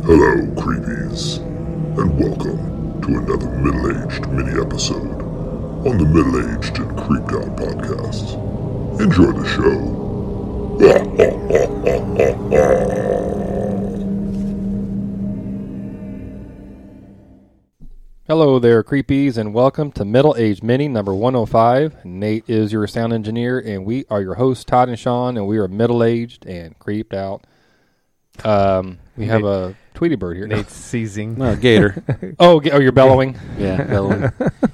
Hello, creepies, and welcome to another middle-aged mini-episode on the Middle-Aged and Creeped Out podcast. Enjoy the show. Hello there, creepies, and welcome to Middle-Aged Mini number 105. Nate is your sound engineer, and we are your hosts, Todd and Sean, and we are middle-aged and creeped out. We have a Tweety bird here. Nate's seizing. No, gator. Oh, you're bellowing. Yeah, bellowing.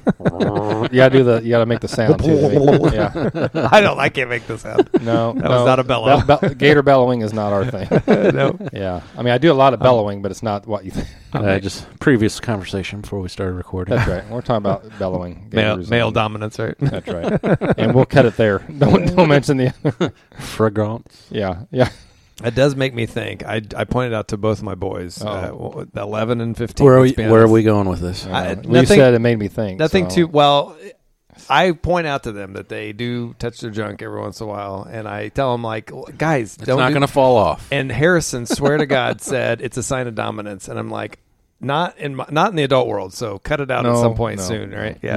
You gotta make the sound too. Yeah. I can't make this sound. No, That was not a bellow. Gator bellowing is not our thing. No. Yeah. I mean, I do a lot of bellowing, but it's not what you think. Just previous conversation before we started recording. That's right. We're talking about bellowing. Male dominance, right? That's right. And we'll cut it there. Don't mention the Fragrance. Yeah. It does make me think. I pointed out to both my boys, 11 and 15. Where are we going with this? You said it made me think. Nothing so. too well. I point out to them that they do touch their junk every once in a while, and I tell them, like, guys, it's not going to fall off. And Harrison, swear to God, said it's a sign of dominance, and I'm like, not in the adult world. So cut it out at some point soon, right? Yeah,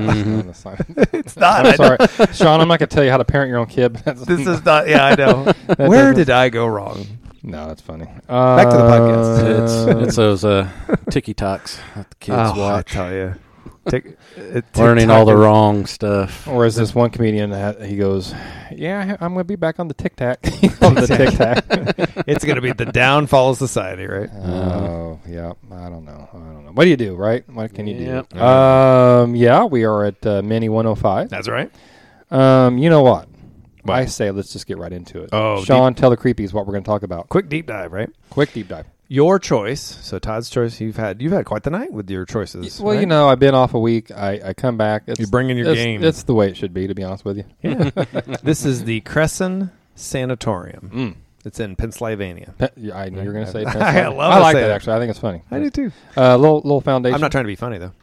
it's not. I'm sorry, Sean. I'm not going to tell you how to parent your own kid. This is not. Yeah, I know. Where did I go wrong? No, that's funny. Back to the podcast. It's those TikToks that the kids watch. I tell you, learning all the wrong stuff. Or as this one comedian, he goes, "Yeah, I'm going to be back on the Tic Tac." On the Tic Tac. It's going to be the downfall of society, right? Oh, yeah. I don't know. What do you do, right? What can you do? Yep. Yeah, we are at Mini 105. That's right. You know what? I say let's just get right into it. Oh, Sean, tell the creepies what we're going to talk about. Quick deep dive, right? Quick deep dive. Your choice. So Todd's choice. You've had quite the night with your choices. Well, right? you know, I've been off a week. I come back. You're bringing your game. It's the way it should be, to be honest with you. Yeah. This is the Crescent Sanatorium. It's in Pennsylvania. I knew you were going to say I I like that, it. actually. I think it's funny. I do too. Little foundation. I'm not trying to be funny though.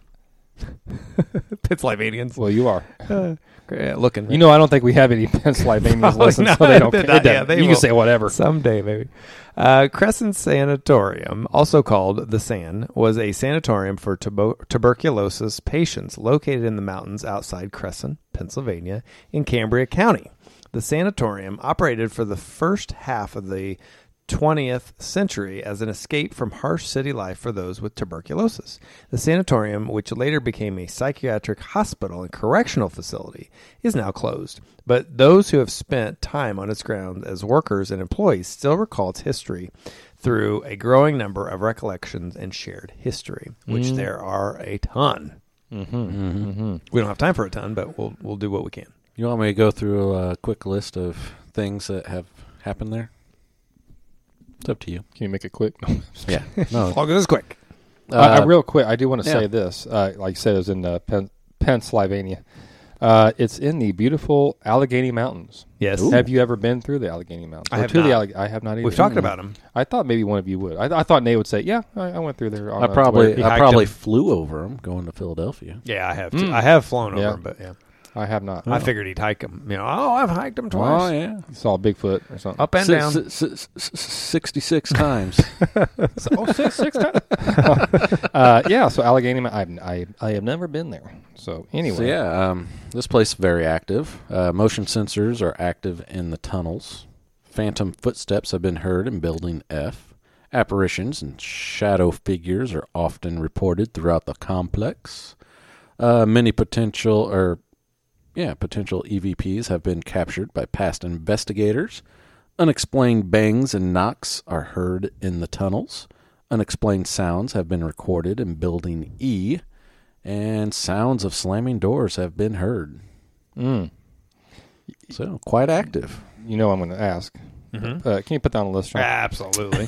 Pennsylvanians. Well, you are. Looking. You know, I don't think we have any Pennsylvanians listen, no, so they don't they're care. not, yeah, they you will. can say whatever. Someday, maybe. Crescent Sanatorium, also called the SAN, was a sanatorium for tuberculosis patients located in the mountains outside Crescent, Pennsylvania, in Cambria County. The sanatorium operated for the first half of the 20th century as an escape from harsh city life for those with tuberculosis. The sanatorium, which later became a psychiatric hospital and correctional facility, is now closed. But those who have spent time on its grounds as workers and employees still recall its history through a growing number of recollections and shared history, which there are a ton. We don't have time for a ton, but we'll do what we can. You want me to go through a quick list of things that have happened there? It's up to you. Can you make it quick? Yeah. No. As long as it's quick. Real quick, I do want to say this. Like you said, it was in Pennsylvania. It's in the beautiful Allegheny Mountains. Yes. Ooh. Have you ever been through the Allegheny Mountains? I have not. I have not either. We've talked about them. I thought maybe one of you would. I thought Nate would say, yeah, I went through there. I probably flew over them going to Philadelphia. Yeah, I have. I have flown over them, but yeah. I have not. I figured he'd hike them. You know, I've hiked them twice. Oh, yeah. You saw Bigfoot or something. Up and down. 66 times. Six times. Yeah, so Allegheny, I have never been there. So anyway. So yeah, this place is very active. Motion sensors are active in the tunnels. Phantom footsteps have been heard in Building F. Apparitions and shadow figures are often reported throughout the complex. Many potential EVPs have been captured by past investigators. Unexplained bangs and knocks are heard in the tunnels. Unexplained sounds have been recorded in Building E. And sounds of slamming doors have been heard. So, quite active. You know I'm going to ask. Can you put that on the list, Sean? Absolutely.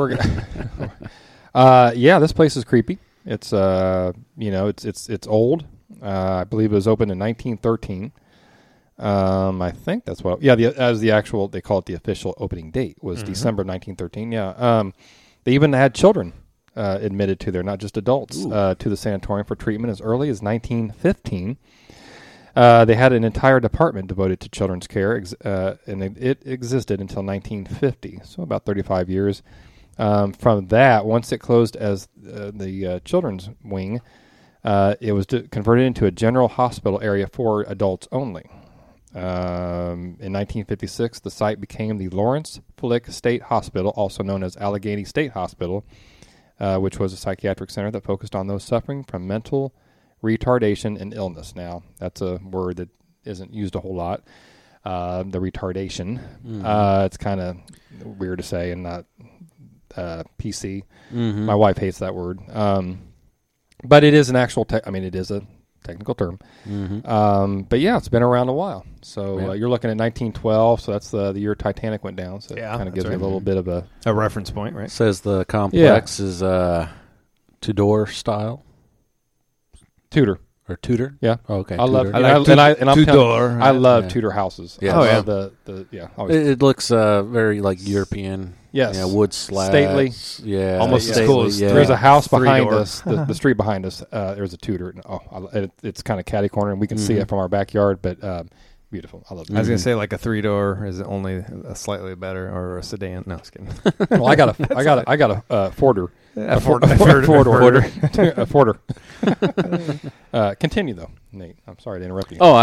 Yeah, this place is creepy. It's it's old. I believe it was opened in 1913. I think that's what. Yeah, they call it the official opening date was December 1913. Yeah. They even had children admitted to there, not just adults, to the sanatorium for treatment as early as 1915. They had an entire department devoted to children's care, and it existed until 1950, so about 35 years. From that, once it closed as the children's wing, it was converted into a general hospital area for adults only. In 1956, the site became the Lawrence Flick State Hospital, also known as Allegheny State Hospital, which was a psychiatric center that focused on those suffering from mental retardation and illness. Now, that's a word that isn't used a whole lot, the retardation. It's kind of weird to say and not PC. My wife hates that word. But it is an actual, it is a technical term. But yeah, it's been around a while. So you're looking at 1912, so that's the year Titanic went down. So it kind of gives me a little bit of a reference point, right? Says the complex is Tudor style. Tudor. Or Tudor? Yeah. Oh, okay. I love Tudor. I love Tudor houses. Yes. I love always. It looks very like European. Yes. Yeah, wood slats. Stately. Yeah. Almost as cool as There's a house behind door. us, the street behind us. There's a Tudor. It's kind of catty corner, and we can see it from our backyard, but beautiful. I love it. I was going to say like a 3-door is only a slightly better, or a sedan. No, I was kidding. Well, I got a Forder. A Ford. A Forder. Continue though, Nate. I'm sorry to interrupt you. Oh,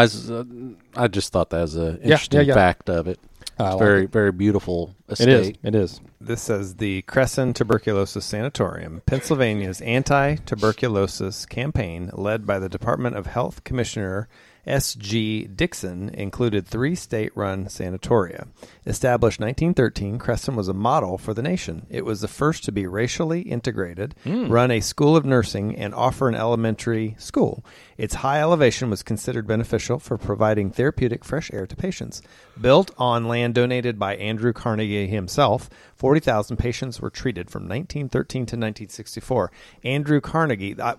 I just thought that was an interesting fact of it. It's very, very beautiful estate. It is. This says the Crescent Tuberculosis Sanatorium, Pennsylvania's anti-tuberculosis campaign, led by the Department of Health Commissioner S.G. Dixon, included 3 state-run sanatoria. Established 1913, Crescent was a model for the nation. It was the first to be racially integrated, run a school of nursing, and offer an elementary school. Its high elevation was considered beneficial for providing therapeutic fresh air to patients. Built on land donated by Andrew Carnegie himself, 40,000 patients were treated from 1913 to 1964. Andrew Carnegie, I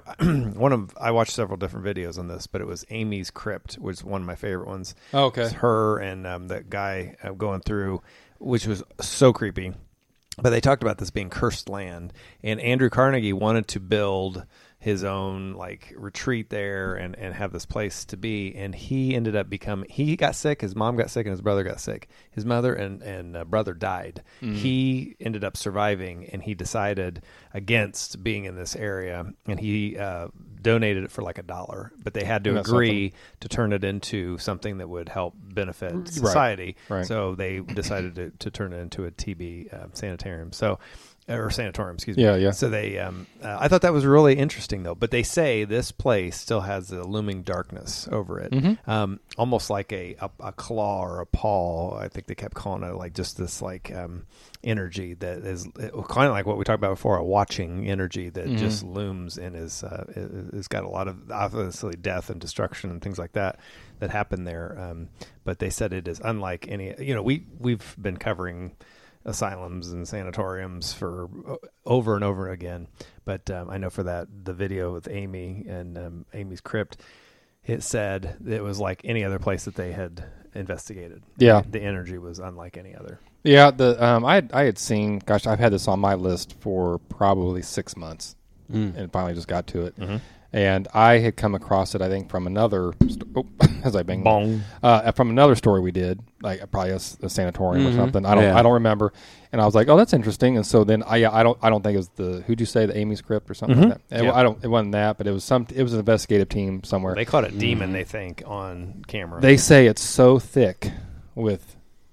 watched several different videos on this, but it was Amy's Crypt was one of my favorite ones. Oh, okay. It was her and that guy going through, which was so creepy. But they talked about this being cursed land, and Andrew Carnegie wanted to build his own like retreat there and have this place to be, and he ended up he got sick, his mom got sick, and his brother got sick. His mother and brother died. He ended up surviving, and he decided against being in this area, and he donated it for like $1, but they had to agree to turn it into something that would help benefit society. Right. So they decided to turn it into a TB sanitarium. Or sanatorium, excuse me. Yeah. So they, I thought that was really interesting, though. But they say this place still has a looming darkness over it, almost like a claw or a paw. I think they kept calling it like just this like energy that is kind of like what we talked about before, a watching energy that just looms and is got a lot of obviously death and destruction and things like that happen there. But they said it is unlike any. We've been covering asylums and sanatoriums for over and over again, but I know for the video with Amy and Amy's Crypt, it said it was like any other place that they had investigated. Yeah, the energy was unlike any other. Yeah, I had seen. Gosh, I've had this on my list for probably 6 months, and finally just got to it. And I had come across it, I think, from another as I bang bong from another story we did, like probably a sanatorium or something. I don't remember. And I was like, oh, that's interesting. And so then I don't think it was who'd you say, the Amy's Crypt or something like that. It wasn't that, but it was an investigative team somewhere. They caught it demon, they think, on camera. They say it's so thick with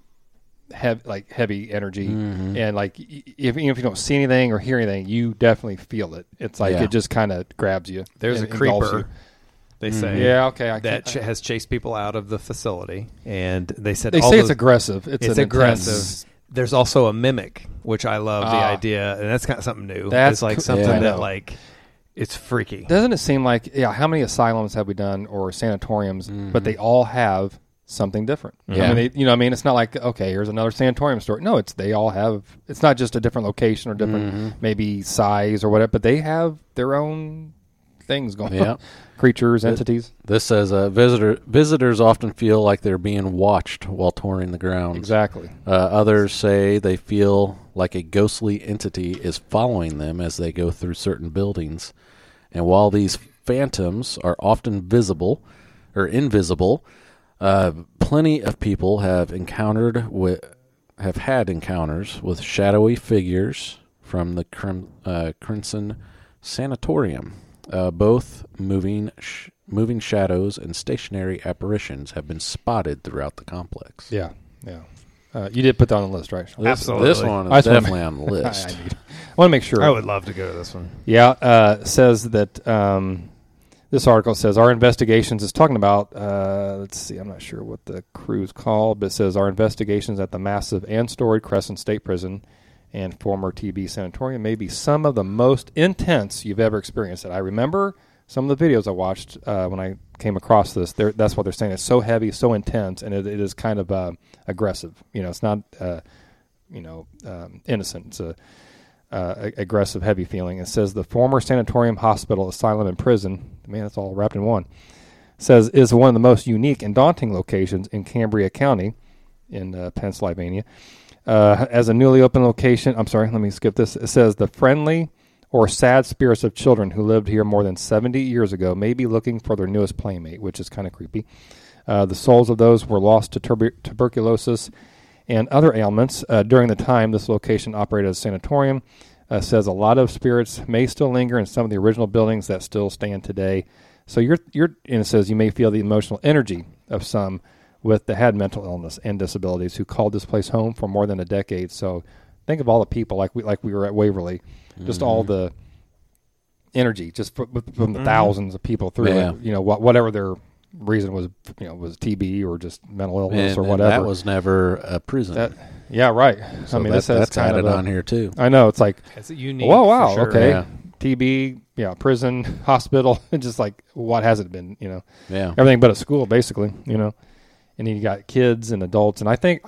heavy energy, and like even if you don't see anything or hear anything, you definitely feel it. It's like it just kind of grabs you. There's a creeper, they say, that has chased people out of the facility, and they said it's aggressive. It's aggressive. Intense. There's also a mimic, which I love the idea, and that's kind of something new. That's like something that like it's freaky. Doesn't it seem like how many asylums have we done or sanatoriums, but they all have something different. Yeah. I mean, it's not like, okay, here's another sanatorium story. No, they all have, it's not just a different location or different maybe size or whatever, but they have their own things going on. Creatures, entities. This says visitors often feel like they're being watched while touring the grounds. Exactly. Others say they feel like a ghostly entity is following them as they go through certain buildings. And while these phantoms are often visible or invisible, plenty of people have encountered have had encounters with shadowy figures from the Crescent Sanatorium. Both moving shadows and stationary apparitions have been spotted throughout the complex. Yeah. You did put that on the list, right? Absolutely. This one I is just wanna definitely on the list. I want to make sure. I would love to go to this one. Yeah, says that this article says our investigations is talking about, let's see, I'm not sure what the crew's called, but it says our investigations at the massive and storied Crescent State Prison and former TB Sanatorium may be some of the most intense you've ever experienced. And I remember some of the videos I watched when I came across this. That's what they're saying. It's so heavy, so intense, and it is kind of aggressive. It's not, innocent. It's a aggressive, heavy feeling. It says the former sanatorium, hospital, asylum, and prison, man, that's all wrapped in one, says is one of the most unique and daunting locations in Cambria County in Pennsylvania. As a newly opened location, I'm sorry, let me skip this. It says the friendly or sad spirits of children who lived here more than 70 years ago may be looking for their newest playmate, which is kind of creepy. The souls of those were lost to tuberculosis and other ailments during the time this location operated as a sanatorium. Says a lot of spirits may still linger in some of the original buildings that still stand today. So and it says you may feel the emotional energy of some that had mental illness and disabilities who called this place home for more than a decade. So think of all the people like we were at Waverly, just all the energy just from the thousands of people through it. Whatever their reason was, was TB or just mental illness or whatever. That was never a prison. Yeah, right. So this has that's kind added of on here too. I know, it's like, It's unique. whoa, wow, for sure. okay. Yeah. TB, prison, hospital, just like what has it been, Yeah. everything but a school, basically, and then you got kids and adults, and I think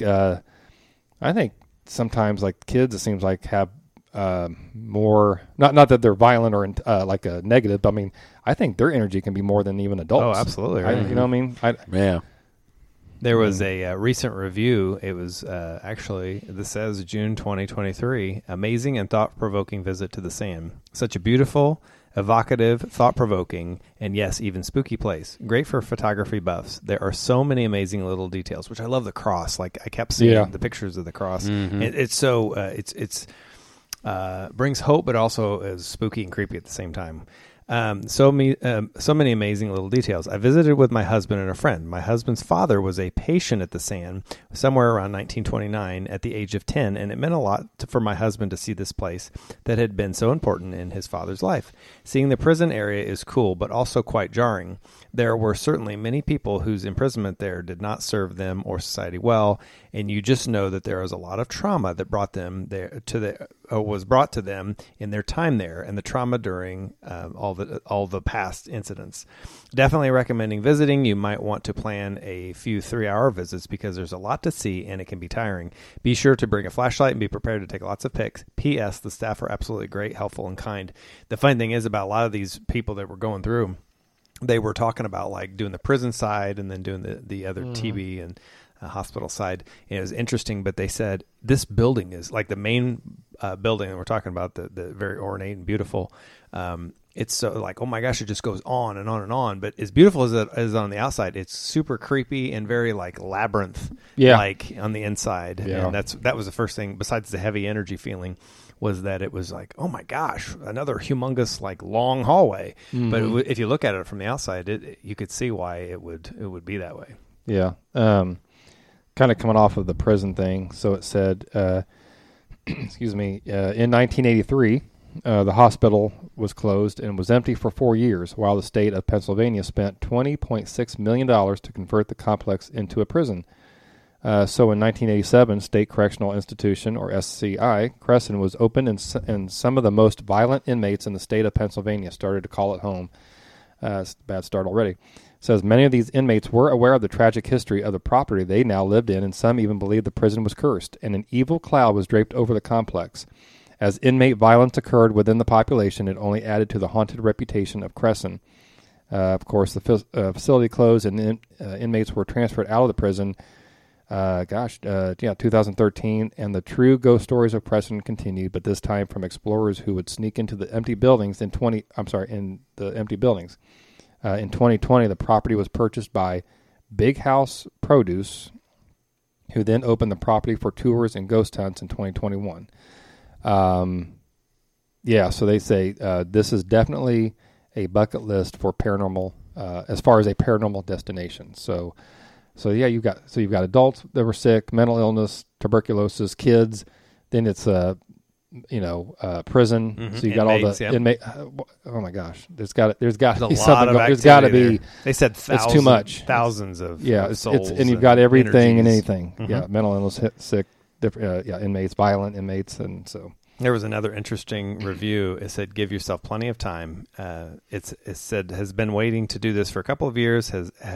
sometimes like kids, it seems like have more, not that they're violent or like a negative, but I mean, I think their energy can be more than even adults. Oh, absolutely. You know what I mean? Yeah. There was a recent review. It was actually, this says June 2023, amazing and thought-provoking visit to the Sand. Such a beautiful, evocative, thought-provoking, and yes, even spooky place. Great for photography buffs. There are so many amazing little details, which I love the cross. Like I kept seeing the pictures of the cross. Mm-hmm. It's so, it's brings hope, but also is spooky and creepy at the same time. So many amazing little details. I visited with my husband and a friend. My husband's father was a patient at the Sand somewhere around 1929 at the age of 10, and it meant a lot for my husband to see this place that had been so important in his father's life. Seeing the prison area is cool, but also quite jarring. There were certainly many people whose imprisonment there did not serve them or society well, and you just know that there was a lot of trauma that was brought to them in their time there, and the trauma during all the past incidents. Definitely recommending visiting. You might want to plan a few 3-hour visits because there's a lot to see and it can be tiring. Be sure to bring a flashlight and be prepared to take lots of pics. P.S. The staff are absolutely great, helpful, and kind. The funny thing is about a lot of these people that were going through, they were talking about like doing the prison side and then doing the other TB and hospital side. And it was interesting, but they said this building is like the main building that we're talking about, the very ornate and beautiful. It's so like, oh my gosh, it just goes on and on and on. But as beautiful as it is on the outside, it's super creepy and very like labyrinth, like on the inside. Yeah. And that was the first thing, besides the heavy energy feeling, was that it was like, oh my gosh, another humongous like long hallway. Mm-hmm. But if you look at it from the outside, you could see why it would be that way. Yeah. Kind of coming off of the prison thing. So it said, excuse me, in 1983, the hospital was closed and was empty for 4 years, while the state of Pennsylvania spent $20.6 million to convert the complex into a prison. So in 1987, State Correctional Institution, or SCI, Crescent was opened, and some of the most violent inmates in the state of Pennsylvania started to call it home. It's a bad start already. It says many of these inmates were aware of the tragic history of the property they now lived in, and some even believed the prison was cursed, and an evil cloud was draped over the complex. As inmate violence occurred within the population, it only added to the haunted reputation of Crescent. Of course, the facility closed, and inmates were transferred out of the prison. 2013, and the true ghost stories of Crescent continued, but this time from explorers who would sneak into the empty buildings in the empty buildings. In 2020, the property was purchased by Big House Produce, who then opened the property for tours and ghost hunts in 2021. Yeah, so they say this is definitely a bucket list for paranormal, as far as a paranormal destination. So yeah, you've got adults that were sick, mental illness, tuberculosis, kids. Then it's prison. Mm-hmm. So you got Inmates, all the yep. inmate. Oh my gosh, there's got to be There's a something. lot of There's got to activity be. there. They said It's too much. Thousands of It's souls and you've got everything and energies. anything. Mhm. Yeah, mental illness, sick, different. Inmates, violent inmates, and so. There was another interesting review. It said, "Give yourself plenty of time." It said has been waiting to do this for a couple of years.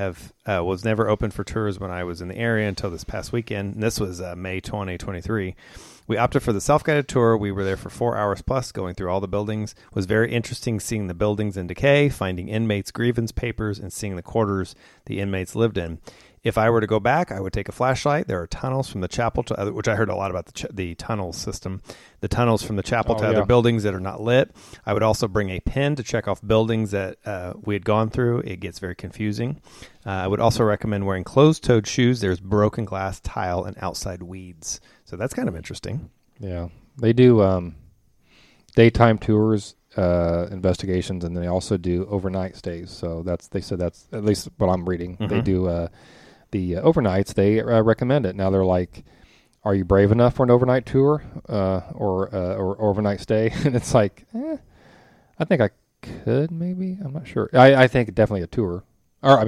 Was never open for tours when I was in the area until this past weekend. And this was May 2023. We opted for the self-guided tour. We were there for 4 hours plus, going through all the buildings. It was very interesting seeing the buildings in decay, finding inmates' grievance papers, and seeing the quarters the inmates lived in. If I were to go back, I would take a flashlight. There are tunnels from the chapel to which I heard a lot about the tunnel system. The tunnels from the chapel to other buildings that are not lit. I would also bring a pen to check off buildings that we had gone through. It gets very confusing. I would also recommend wearing closed-toed shoes. There's broken glass, tile, and outside weeds. So that's kind of interesting. Yeah, they do daytime tours, investigations, and they also do overnight stays. So they said that's at least what I'm reading. Mm-hmm. They do the overnights. They recommend it. Now they're like, "Are you brave enough for an overnight tour or overnight stay?" And it's like, I think I could maybe. I'm not sure. I think definitely a tour, or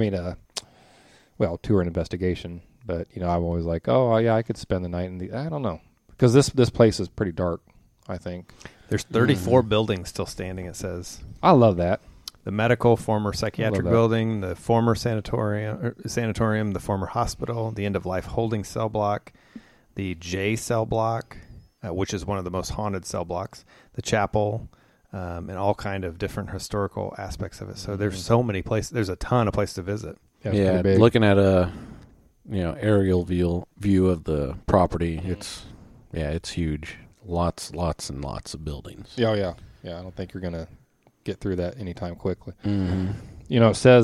tour and investigation. But I'm always like, oh yeah, I could spend the night in I don't know, because this place is pretty dark. I think There's 34 buildings still standing, it says. I love that. The medical, former psychiatric that. building, the former sanatorium, the former hospital, the end-of-life holding cell block, the J cell block, which is one of the most haunted cell blocks, the chapel, and all kind of different historical aspects of it. So there's so many places. There's a ton of places to visit. It's Yeah, pretty big. looking at a aerial view of the property, it's huge. Lots and lots of buildings. Yeah. I don't think you're gonna get through that anytime quickly. Mm-hmm. It says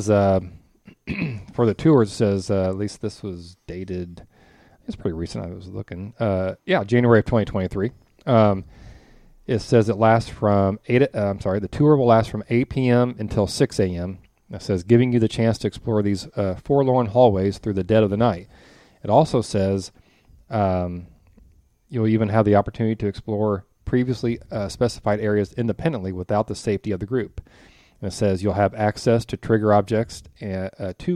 for the tours, it says at least this was dated. It's pretty recent. I was looking. January of 2023. It says it lasts from the tour will last from 8 p.m. until 6 a.m. It says giving you the chance to explore these forlorn hallways through the dead of the night. It also says you'll even have the opportunity to explore previously specified areas independently without the safety of the group. And it says you'll have access to trigger objects and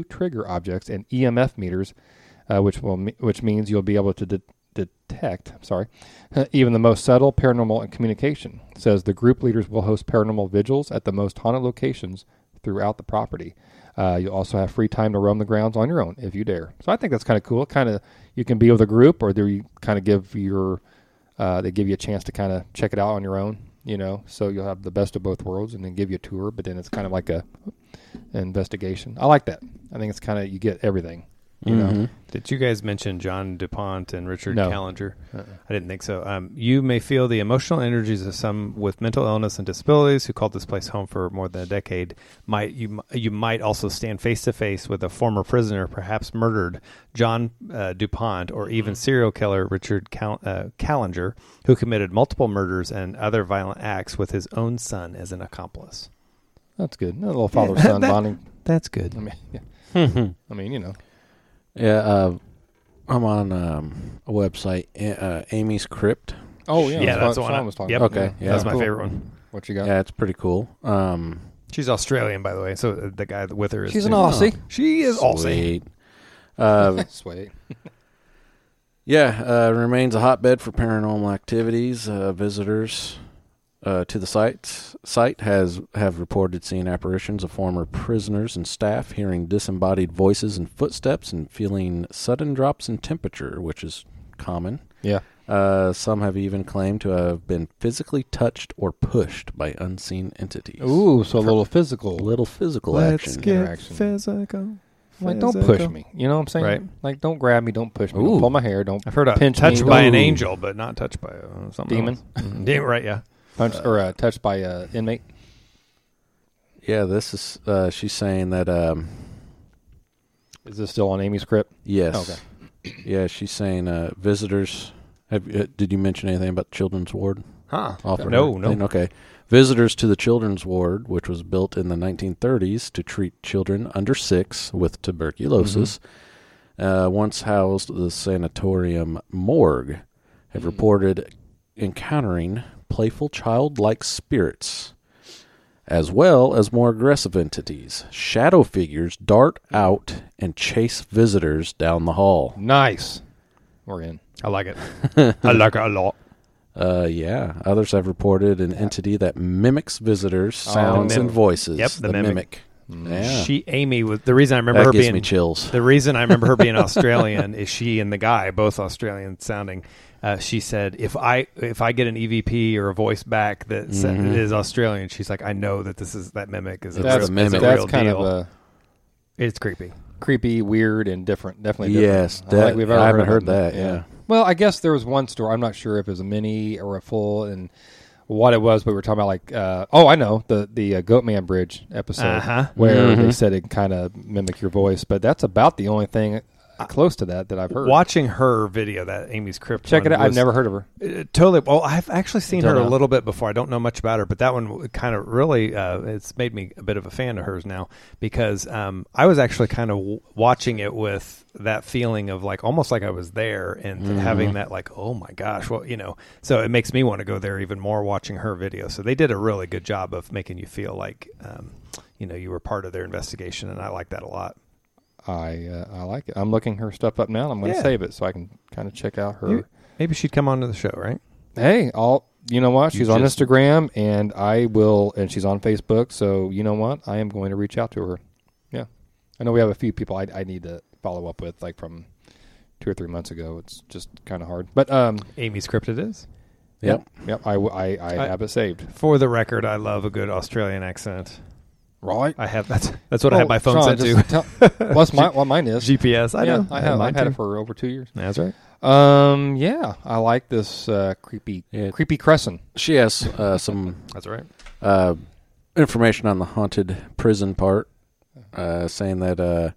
EMF meters, which means you'll be able to detect even the most subtle paranormal and communication. It says the group leaders will host paranormal vigils at the most haunted locations throughout the property. You'll also have free time to roam the grounds on your own if you dare. So I think that's kind of cool. You can be with a group, or they kind of give you a chance to kind of check it out on your own. So you'll have the best of both worlds, and then give you a tour. But then it's kind of like an investigation. I like that. I think it's kind of you get everything. You know. Did you guys mention John DuPont and Richard No. Callinger? I didn't think so. You may feel the emotional energies of some with mental illness and disabilities who called this place home for more than a decade. You might also stand face to face with a former prisoner, perhaps murdered, John DuPont, or even serial killer Richard Callinger, who committed multiple murders and other violent acts with his own son as an accomplice. That's good. A little father-son bonding. That's good. I mean, yeah. I mean, Yeah, I'm on a website, Amy's Crypt. Oh yeah, Yeah, that's the what one. Sean was talking Yep. about. Okay, yeah. That's my Cool. favorite one. What you got? Yeah, it's pretty cool. She's Australian, by the way. So the guy with her is. She's an too. Aussie. She is Aussie. Sweet. Sweet. Remains a hotbed for paranormal activities. Visitors to the site have reported seeing apparitions of former prisoners and staff, hearing disembodied voices and footsteps, and feeling sudden drops in temperature, which is common. Yeah. Some have even claimed to have been physically touched or pushed by unseen entities. Ooh, so a little physical. Little physical Let's action. get interaction. physical. Like, don't push me. You know what I'm saying? Right. Like, don't grab me. Don't push me. Ooh. Don't pull my hair. Don't I've heard of pinch touched me. by an Ooh. angel, but not touched by something Demon? else. Demon, right? Yeah. punch or touched by an inmate. Yeah, this is. She's saying that. Is this still on Amy's crypt? Yes. Okay. Yeah, she's saying visitors. Did you mention anything about the Children's Ward? Huh? Offer No. anything? Okay. Visitors to the Children's Ward, which was built in the 1930s to treat children under 6 with tuberculosis, once housed the sanatorium morgue, have reported encountering playful childlike spirits, as well as more aggressive entities. Shadow figures dart out and chase visitors down the hall. Nice. We're in. I like it. I like it a lot. Yeah. Others have reported an entity that mimics visitors' sounds and voices. Yep, the mimic. Yeah. Amy was the reason I remember That her gives being me chills. The reason I remember her being Australian is she and the guy, both Australian sounding. She said, if I get an EVP or a voice back that is Australian, she's like, I know that that mimic is a That's real, a mimic. is a That's real kind deal. of It's creepy. creepy, weird, and different. Definitely different. Yes. I don't think we've ever I haven't heard heard that. Yeah. Well, I guess there was one story. I'm not sure if it was a mini or a full, and what it was. But we were talking about like, I know the Goatman Bridge episode where they said it kind of mimic your voice, but that's about the only thing close to that I've heard. Watching her video, that Amy's Crypt Check it one out. I've was- never heard of her. Totally. Well, I've actually seen her Don't a know. little bit before. I don't know much about her, but that one kind of really, it's made me a bit of a fan of hers now because I was actually kind of watching it with that feeling of like almost like I was there and having that like, oh my gosh, well, so it makes me want to go there even more watching her video. So they did a really good job of making you feel like, you were part of their investigation, and I like that a lot. I like it. I'm looking her stuff up now. I'm going to save it so I can kind of check out her. Maybe she'd come onto the show, right? Hey, you know what? She's on just- Instagram, and and she's on Facebook. So you know what? I am going to reach out to her. Yeah, I know we have a few people I need to follow up with, like from 2 or 3 months ago. It's just kind of hard, but Amy's Crypt it is. Yep. I have it saved. For the record, I love a good Australian accent. Right? I have that's what I have my phone Sean, set to. just tell- what mine is. GPS. I know. I have. Mine I've had too. it for over 2 years. That's right. Yeah, I like this creepy crescent. She has some That's right. information on the haunted prison part, saying that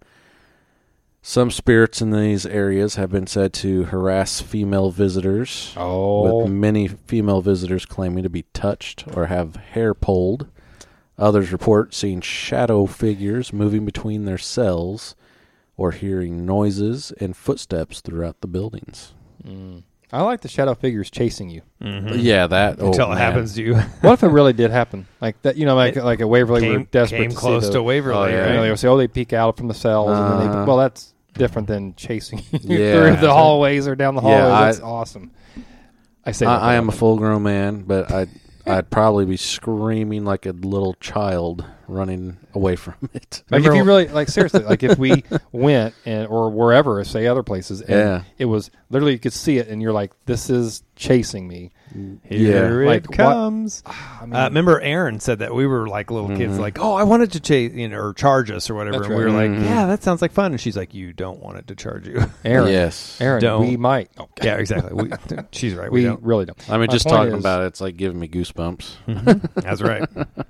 some spirits in these areas have been said to harass female visitors, with many female visitors claiming to be touched or have hair pulled. Others report seeing shadow figures moving between their cells or hearing noises and footsteps throughout the buildings. I like the shadow figures chasing you. Yeah, that Until it happens to you. What if it really did happen? Like that, like a Waverly, we're desperate came to close see to Waverly. Oh, yeah. Right? They would say, they peek out from the cells, and then well, that's different than chasing you Yeah. through the hallways or down the hallways. Yeah, That's awesome. I say that I am a often. full-grown man, but I'd probably be screaming like a little child running away from it. Like if Remember- you really seriously, like if we went or wherever, say other places, and it was literally you could see it, and you're like, "This is chasing me." Here it Like, what- comes. I mean, Remember Aaron said that we were like little kids, like, oh, I wanted to chase, or charge us or whatever. That's And we were right. like, yeah, that sounds like fun. And she's like, you don't want it to charge you. Aaron, Yes. Aaron, Don't. we might. Oh, Yeah, exactly. She's right. We we don't. really don't. I mean, My just point talking is- about it's like giving me goosebumps. That's right.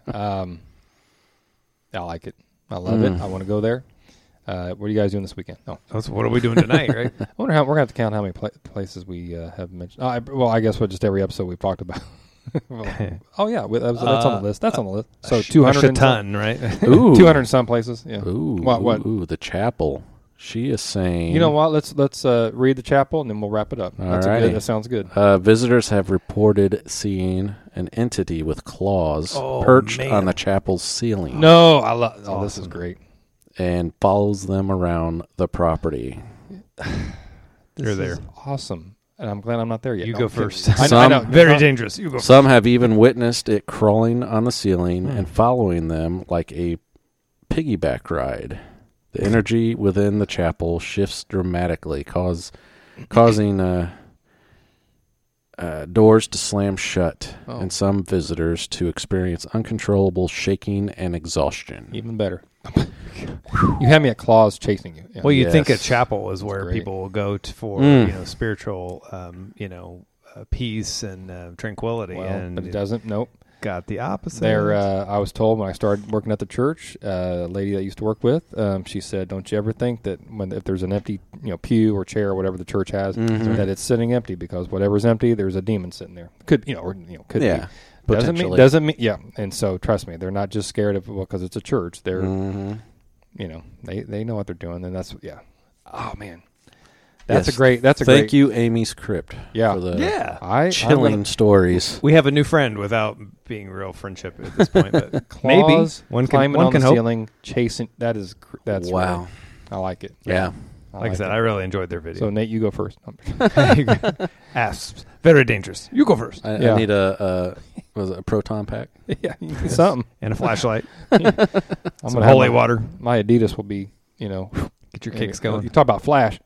I like it. I love it. I want to go there. What are you guys doing this weekend? Oh, That's what are we doing tonight, right? I wonder how we're going to have to count how many places we have mentioned. I guess just every episode we've talked about. Oh yeah, that's on the list. That's on the list. So 200 a and ton, right? Ooh. 200 and some places. Yeah. Ooh. What? Ooh, the chapel. She is saying. You know what? Let's read the chapel and then we'll wrap it up. Alrighty. That sounds good. Visitors have reported seeing an entity with claws perched on the chapel's ceiling. No, I love. Oh, this is great. And follows them around the property. This there. is awesome, and I'm glad I'm not there yet. You No, go I'm kidding. first. I know. Very dangerous. You go first. Some have even witnessed it crawling on the ceiling and following them like a piggyback ride. The energy within the chapel shifts dramatically, causing doors to slam shut, and some visitors to experience uncontrollable shaking and exhaustion. Even better. You have me at claws chasing you. Yeah. Well, you'd think a Yes. chapel is where great. people will go for spiritual, peace and tranquility. Well, and but it doesn't. Nope. got the opposite. There, I was told when I started working at the church, a lady that I used to work with, she said, "Don't you ever think that if there's an empty, pew or chair or whatever the church has, that it's sitting empty because whatever's empty, there's a demon sitting there. Could be. Doesn't mean yeah. And so trust me, they're not just scared of because it's a church. They're, they know what they're doing, and that's Oh man." That's a great. Thank you, Amy's Crypt. Yeah, for the chilling stories. We have a new friend without being real friendship at this point, but Claws, maybe climbing one on can the hope. ceiling, chasing. That's wow. Really, I like it. Yeah. Like I said, I really enjoyed their video. So Nate, you go first. Asps, very dangerous. You go first. I need a proton pack? Yeah, something and a flashlight. I'm Some gonna holy water. My Adidas will be, Get your kicks going. You talk about flash,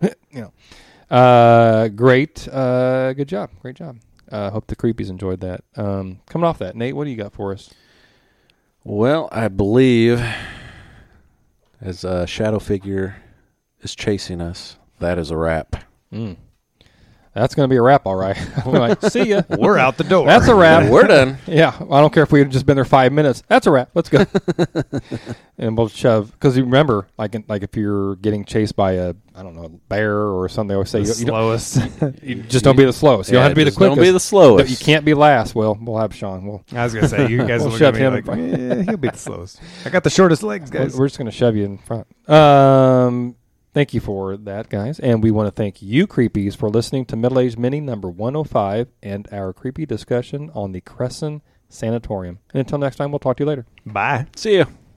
great, good job, great job. Hope the creepies enjoyed that. Coming off that, Nate, what do you got for us? Well, I believe as a shadow figure is chasing us, that is a wrap. That's going to be a wrap, all right. Like, see ya. We're out the door. That's a wrap. We're done. Yeah, I don't care if we had just been there 5 minutes. That's a wrap. Let's go. And we'll shove because you remember, like if you're getting chased by a bear or something, they always say the slowest. You just don't be the slowest. You don't have to be the quickest. Don't be the slowest. You can't be last. Well, we'll have Sean. I was gonna say you guys will shove him like, he'll be the slowest. I got the shortest legs, guys. We're just going to shove you in front. Thank you for that, guys. And we want to thank you, creepies, for listening to Middle Age Mini number 105 and our creepy discussion on the Crescent Sanatorium. And until next time, we'll talk to you later. Bye. See ya.